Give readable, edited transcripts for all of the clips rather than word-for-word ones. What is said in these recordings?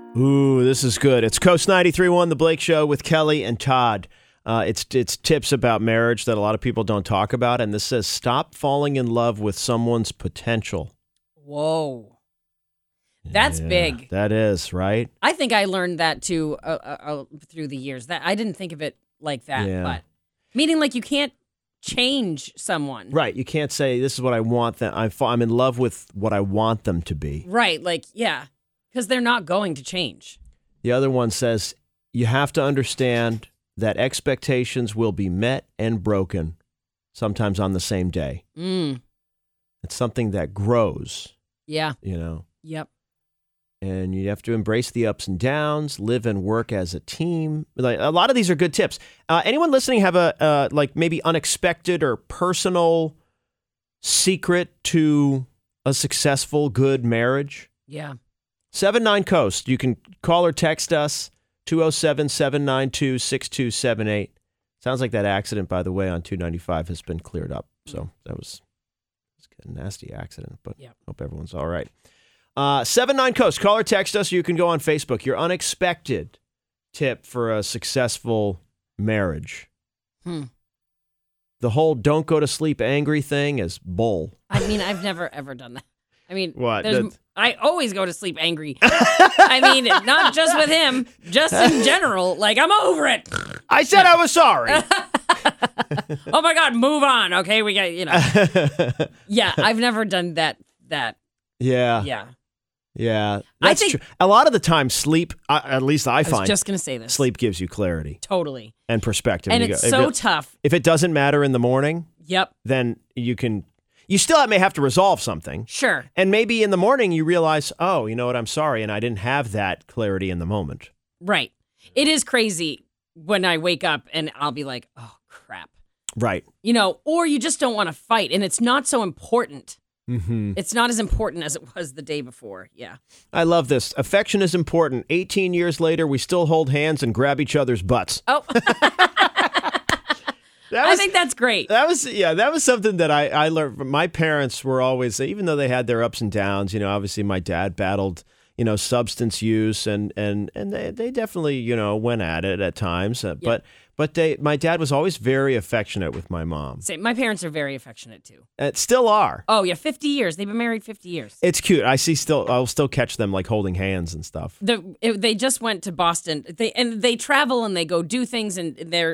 Ooh, this is good. It's Coast 93.1, The Blake Show with Kelly and Todd. It's tips about marriage that a lot of people don't talk about. And this says, stop falling in love with someone's potential. Whoa. That's big. That is, right? I think I learned that too through the years. That I didn't think of it like that. Yeah. But meaning like you can't change someone. Right. You can't say, this is what I want them. I'm in love with what I want them to be. Right. Like, yeah. Because they're not going to change. The other one says, you have to understand that expectations will be met and broken, sometimes on the same day. It's something that grows. Yeah. You know? Yep. And you have to embrace the ups and downs, live and work as a team. Like, a lot of these are good tips. Anyone listening have a like maybe unexpected or personal secret to a successful, good marriage? Yeah. 79 Coast. You can call or text us, 207-792-6278. Sounds like that accident, by the way, on 295 has been cleared up. So that was a nasty accident, but hope everyone's all right. 79 Coast. Call or text us. You can go on Facebook. Your unexpected tip for a successful marriage. The whole don't go to sleep angry thing is bull. I mean, I've never, ever done that. I mean, What? I always go to sleep angry. I mean, not just with him, just in general. Like, I'm over it. I said I was sorry. Oh, my God, move on. Okay, we got, Yeah, I've never done that. Yeah. Yeah. Yeah. I That's think- true. A lot of the time, sleep, at least I I find, was just going to say this. sleep gives you clarity Totally. and perspective. And You it's go, so tough. If it doesn't matter in the morning, Yep. then you still may have to resolve something. Sure. And maybe in the morning you realize, oh, you know what, I'm sorry, and I didn't have that clarity in the moment. Right. It is crazy when I wake up and I'll be like, oh, crap. Right. Or you just don't want to fight, and it's not so important. Mm-hmm. It's not as important as it was the day before. Yeah. I love this. Affection is important. 18 years later, we still hold hands and grab each other's butts. Oh, I think that's great. That was something that I learned from my parents. Were always, even though they had their ups and downs, obviously my dad battled, substance use and they definitely, went at it at times. But my dad was always very affectionate with my mom. Same. My parents are very affectionate too. Still are. Oh yeah, 50 years. They've been married 50 years. It's cute. I'll still catch them like holding hands and stuff. They just went to Boston. They travel and they go do things and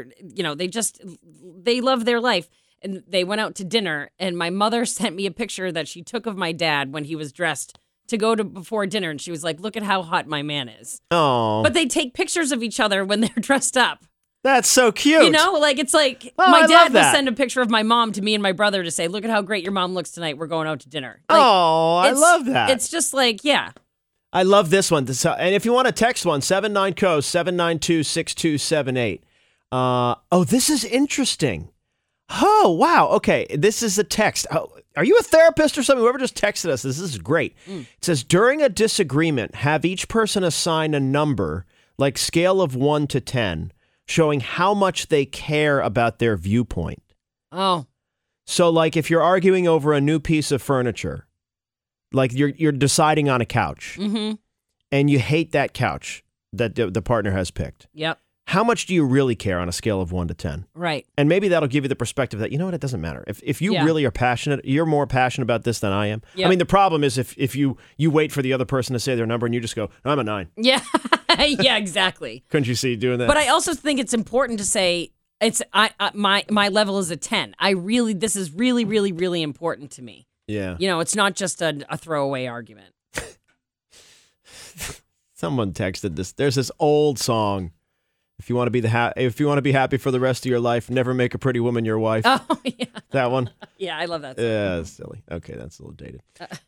they love their life. And they went out to dinner and my mother sent me a picture that she took of my dad when he was dressed to go to before dinner, and she was like, "Look at how hot my man is." Oh, but they take pictures of each other when they're dressed up. That's so cute. It's like my dad will send a picture of my mom to me and my brother to say, "Look at how great your mom looks tonight. We're going out to dinner." Like, I love that. It's just like, yeah. I love this one. And if you want to text 79-COAST, 792-6278. This is interesting. Oh, wow. Okay, this is a text. Oh, are you a therapist or something? Whoever just texted us, this is great. It says, during a disagreement, have each person assign a number, like scale of 1 to 10, showing how much they care about their viewpoint. Oh. So, like, if you're arguing over a new piece of furniture, like you're deciding on a couch, and you hate that couch that the partner has picked. Yep. How much do you really care on a scale of 1 to 10? Right. And maybe that'll give you the perspective that, it doesn't matter. If you really are passionate, you're more passionate about this than I am. Yep. I mean, the problem is if you wait for the other person to say their number and you just go, I'm a 9. Yeah. Yeah, exactly. Couldn't you see doing that? But I also think it's important to say my level is a 10. This is really, really, really important to me. Yeah. It's not just a throwaway argument. Someone texted this. There's this old song. If you want to be happy for the rest of your life, never make a pretty woman your wife. Oh yeah, that one. Yeah, I love that song. Yeah, that's silly. Okay, that's a little dated.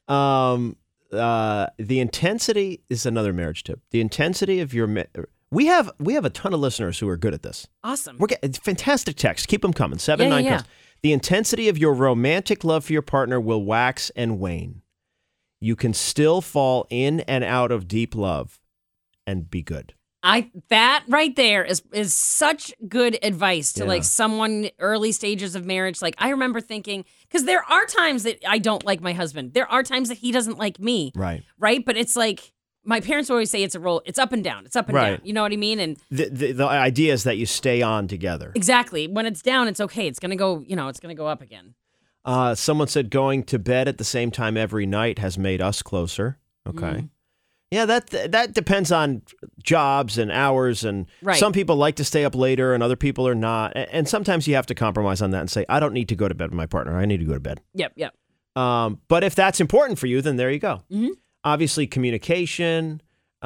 The intensity is another marriage tip. The intensity of your we have a ton of listeners who are good at this. Awesome. We're getting fantastic texts. Keep them coming. 79 Yeah. The intensity of your romantic love for your partner will wax and wane. You can still fall in and out of deep love and be good. That right there is such good advice to like someone early stages of marriage. Like I remember thinking, because there are times that I don't like my husband. There are times that he doesn't like me. Right. Right. But it's like my parents always say it's a roll. It's up and down. It's up and Right. down. You know what I mean? And The idea is that you stay on together. exactly. When it's down, it's okay. It's going to go, it's going to go up again. Someone said going to bed at the same time every night has made us closer. Okay. Yeah, that depends on jobs and hours, and Right. some people like to stay up later and other people are not. And sometimes you have to compromise on that and say, I don't need to go to bed with my partner. I need to go to bed. Yep. But if that's important for you, then there you go. Mhm. Obviously, communication.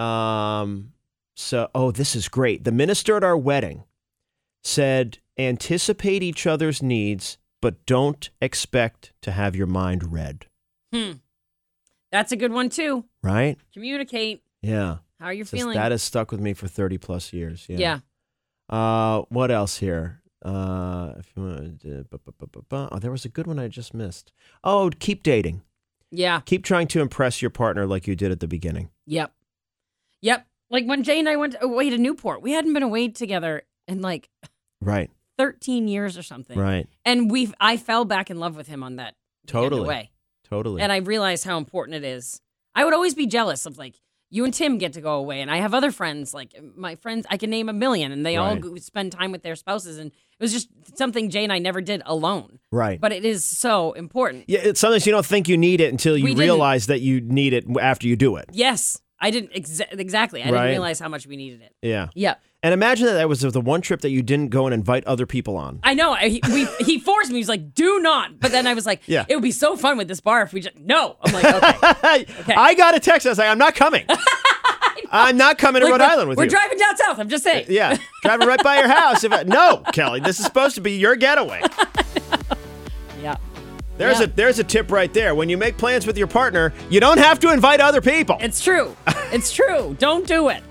This is great. The minister at our wedding said, anticipate each other's needs, but don't expect to have your mind read. That's a good one, too. Right? Communicate. Yeah. How are you Says, feeling? that has stuck with me for 30 plus years. Yeah. What else here? If you want to, there was a good one I just missed. Oh, keep dating. Yeah. Keep trying to impress your partner like you did at the beginning. Yep. Like when Jay and I went away to Newport, we hadn't been away together in like Right. 13 years or something. Right. And I fell back in love with him on that weekend away. Totally. And I realized how important it is. I would always be jealous of like, you and Tim get to go away, and I have other friends, like my friends, I can name a million, and they all spend time with their spouses, and it was just something Jay and I never did alone. Right. But it is so important. Yeah, sometimes you don't think you need it until you realize that you need it after you do it. Yes. I didn't, exactly. I didn't realize how much we needed it. Yeah. Yeah. And imagine that was the one trip that you didn't go and invite other people on. I know. He forced me. He was like, do not. But then I was like, Yeah. It would be so fun with this bar if we just, no. I'm like, okay. I got a text. I was like, I'm not coming. I'm not coming to Rhode Island with you. We're driving down south. I'm just saying. Yeah. Driving right by your house. No, Kelly, this is supposed to be your getaway. Yeah. There's a tip right there. When you make plans with your partner, you don't have to invite other people. It's true. It's true. Don't do it.